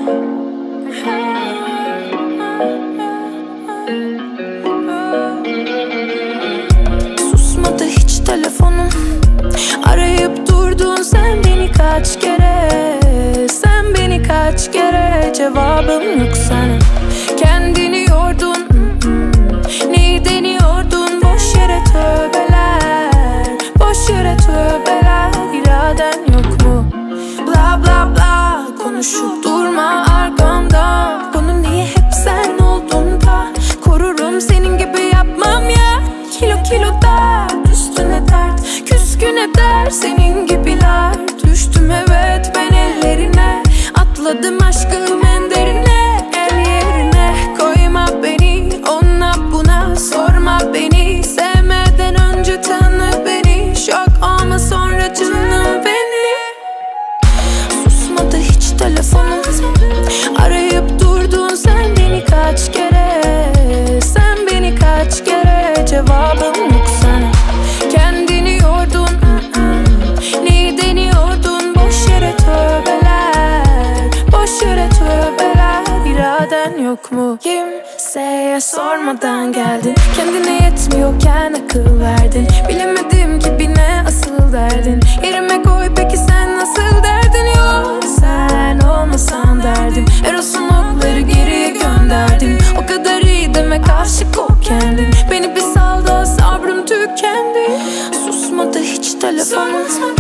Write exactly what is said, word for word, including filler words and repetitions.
Susmadı hiç telefonum, arayıp durdun sen beni kaç kere. Sen beni kaç kere, cevabım yok sana. Kendini yordun, neyi deniyordun? Boş yere tövbeler, boş yere tövbeler. İraden yok mu? Bla bla bla, konuşup durma arkamdan. Konu niye hep sen oldun da? Korurum senin gibi yapmam ya. Kilo kilo dert, üstüne dert, küskün eder senin gibiler. Düştüm evet ben ellerine, atladım aşkım en derine. El yerine koyma beni, ona buna sorma beni. Sevmeden önce tanı beni, şok olma sonra canım beni. Susmadı hiç telefonum, arayıp durdun sen beni kaç kere. Sen beni kaç kere, cevabım yok sana. Kendini yordun, neyi deniyordun? Boş yere tövbeler, boş yere tövbeler. İraden yok mu? Kimseye sormadan geldin, kendine yetmiyorken akıl verdin. Bilemedim ki bir ne asıl derdin. Yerime koy peki sen nasıl derdin? Yok sen olmasan derdim. Eros'un okları geriye gönderdin. O kadar iyi demek aşık ol kendin. Beni bir sal da sabrım tükendi. Susmadı hiç telefonum,